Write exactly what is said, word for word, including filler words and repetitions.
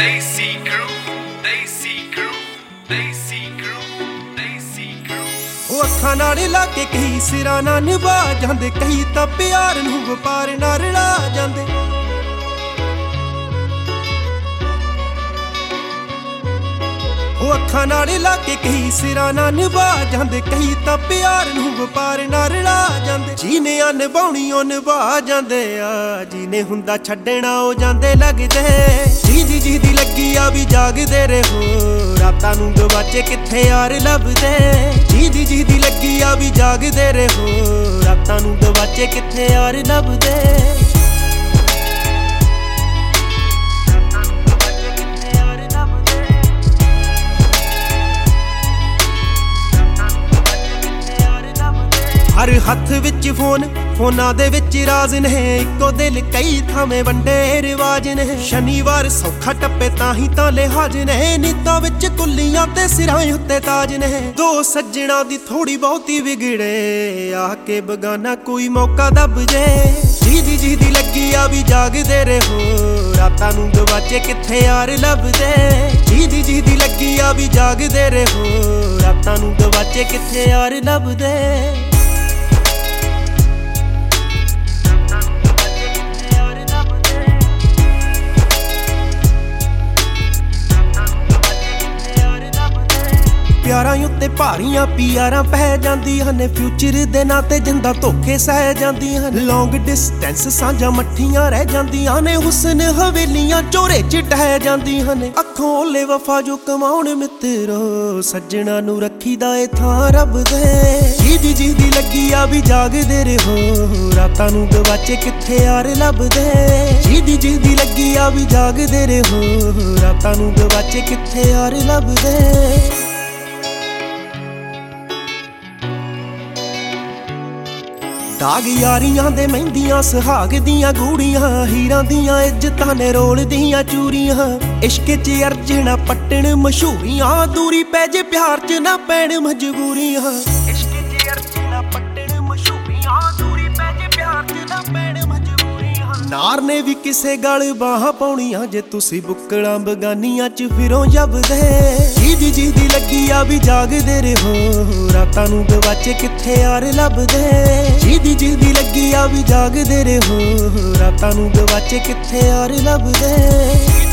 Desi crew, Desi crew, Desi crew, Desi crew। ਉਹ ਅੱਖਾਂ ਨਾਲ ਲਾ ਕੇ ਕਈ ਸਿਰਾਂ ਨਾਲ ਨਿਭਾ ਜਾਂਦੇ, ਕਈ ਤਾਂ ਪਿਆਰ ਨੂੰ ਵਪਾਰ ਨਾਲ ਰਲਾ ਜਾਂਦੇ। ਉਹ ਅੱਖਾਂ ਨਾਲ ਲਾ ਕੇ ਕਈ ਸਿਰਾਂ ਨਾਲ ਨਿਭਾ ਜਾਂਦੇ, ਕਈ ਤਾਂ ਪਿਆਰ ਨੂੰ ਵਪਾਰ ਨਾਲ ਰਲਾ ਜਾਂਦੇ। ਜੀਨੇ ਆ ਨਿਭਾਉਣੀ ਉਹ ਨਿਭਾ ਜਾਂਦੇ ਆ, ਜੀਨੇ ਹੁੰਦਾ ਛੱਡਣਾ ਉਹ ਜਾਂਦੇ ਲੱਗਦੇ। ਜੀਦੀ ਜੀਦੀ ਲੱਗੀ ਆ ਵੀ ਜਾਗਦੇ ਰਹੋ, ਰਾਤਾਂ ਨੂੰ ਗਵਾਚੇ ਕਿੱਥੇ ਯਾਰ ਲੱਭਦੇ। ਜੀਦੀ ਜੀਦੀ ਲੱਗੀ ਆ ਵੀ ਜਾਗਦੇ ਰਹੋ, ਰਾਤਾਂ ਨੂੰ ਗਵਾਚੇ ਕਿੱਥੇ ਯਾਰ ਲੱਭਦੇ। ਹਰ ਹੱਥ ਵਿੱਚ ਫੋਨ, ਫੋਨਾਂ ਦੇ ਵਿੱਚ ਰਾਜ਼ ਨੇ, ਇੱਕੋ ਦਿਲ ਕਈ ਥਾਵੇਂ ਵੰਡੇ ਰਿਵਾਜ ਨੇ। ਸ਼ਨੀਵਾਰ ਸੌਖਾ ਟੱਪੇ ਤਾਂ ਹੀ ਤਾਂ ਲਿਹਾਜ਼ ਨੇ, ਨੀਤਾਂ ਵਿੱਚ ਕੁੱਲੀਆਂ ਤੇ ਸਿਰਾਂ ਉੱਤੇ ਤਾਜ ਨੇ। ਦੋ ਸੱਜਣਾ ਦੀ ਥੋੜੀ ਬਹੁਤੀ ਵਿਗੜੇ, ਆ ਕੇ ਬਗਾਨਾ ਕੋਈ ਮੌਕਾ ਦੱਬ ਜੇ। ਜੀਦੀ ਜੀਦੀ ਲੱਗੀ ਆ ਵੀ ਜਾਗਦੇ ਰਹੋ, ਰਾਤਾਂ ਨੂੰ ਗਵਾਚੇ ਕਿੱਥੇ ਯਾਰ ਲੱਭਦੇ। ਜੀਦੀ ਜੀਦੀ ਲੱਗੀ ਆ ਵੀ ਜਾਗਦੇ ਰਹੋ, ਰਾਤਾਂ ਨੂੰ ਗਵਾਚੇ ਕਿੱਥੇ ਯਾਰ ਲੱਭਦੇ। ਪਿਆਰਾਂ ਉੱਤੇ ਭਾਰੀਆਂ ਪਿਆਰਾਂ ਪੈ ਜਾਂਦੀਆਂ ਨੇ, ਫਿਊਚਰ ਦੇ ਨਾਂ ਤੇ ਜਿੰਦਾ ਧੋਖੇ ਸਹਿ ਜਾਂਦੀਆਂ ਨੇ। ਲੌਂਗ ਡਿਸਟੈਂਸ ਸਾਂਝਾਂ ਮੱਠੀਆਂ ਰਹਿ ਜਾਂਦੀਆਂ ਨੇ, ਹੁਸਨ ਹਵੇਲੀਆਂ ਚੋਰੇ ਚ ਟਹਿ ਜਾਂਦੀਆਂ ਨੇ। ਅੱਖੋਂ ਓਲੇ ਵਫਾ ਜੋ ਕਮਾਉਣ ਮਿੱਤਰੋ, ਸੱਜਣਾ ਨੂੰ ਰੱਖੀਦਾ ਏ ਥਾਂ ਰੱਬ ਦੇ। ਜੀਦੀ ਜੀਦੀ ਲੱਗੀ ਆ ਵੀ ਜਾਗਦੇ ਰਹੋ, ਰਾਤਾਂ ਨੂੰ ਗਵਾਚੇ ਕਿੱਥੇ ਯਾਰ ਲੱਭਦੇ। ਜੀਦੀ ਜੀਦੀ ਲੱਗੀ ਆ ਵੀ ਜਾਗਦੇ ਰਹੋ, ਰਾਤਾਂ ਨੂੰ ਗਵਾਚੇ ਕਿੱਥੇ ਯਾਰ ਲੱਭਦੇ। ਦਾਗ ਯਾਰੀਆਂ ਦੇ ਮਹਿੰਦੀਆਂ, ਸੁਹਾਗ ਦੀਆਂ ਗੂੜੀਆਂ, ਹੀਰਾਂ ਦੀਆਂ ਇੱਜ਼ਤਾਂ ਨੇ ਰੋਲ ਦੀਆਂ ਚੂਰੀਆਂ। ਇਸ਼ਕ ਚ ਅਰਜਣਾ ਪੱਟਣ ਮਸ਼ਹੂਰੀਆਂ, ਦੂਰੀ ਪੈ ਜੇ ਪਿਆਰ ਚ ਨਾ ਪੈਣ ਮਜਬੂਰੀਆਂ। ਇਸ਼ਕ ਚ ਅਰਜਣਾ ਪੱਟਣ ਮਸ਼ਹੂਰੀਆਂ, ਦੂਰੀ ਪੈ ਜੇ ਪਿਆਰ ਚ ਨਾ ਪੈਣ ਮਜਬੂਰੀਆਂ। ਨਾਰ ਨੇ ਵੀ ਕਿਸੇ ਗਲ ਬਾਹਾਂ ਪਾਉਣੀਆਂ, ਜੇ ਤੁਸੀਂ ਬੁੱਕਲਾਂ ਬਗਾਨੀਆਂ ਚ ਫਿਰੋਂ ਜਬਦੇ। ਜੀਦੀ ਜੀਦੀ ਲੱਗੀ ਆ ਵੀ ਜਾਗਦੇ ਰਹੋ, ਰਾਤਾਂ ਨੂੰ ਗਵਾਚੇ ਕਿੱਥੇ ਯਾਰ ਲੱਭਦੇ। ਜੀਦੀ ਜੀਦੀ ਲੱਗੀ ਆ ਵੀ ਜਾਗਦੇ ਰਹੋ, ਰਾਤਾਂ ਨੂੰ ਗਵਾਚੇ ਕਿੱਥੇ ਯਾਰ ਲੱਭਦੇ।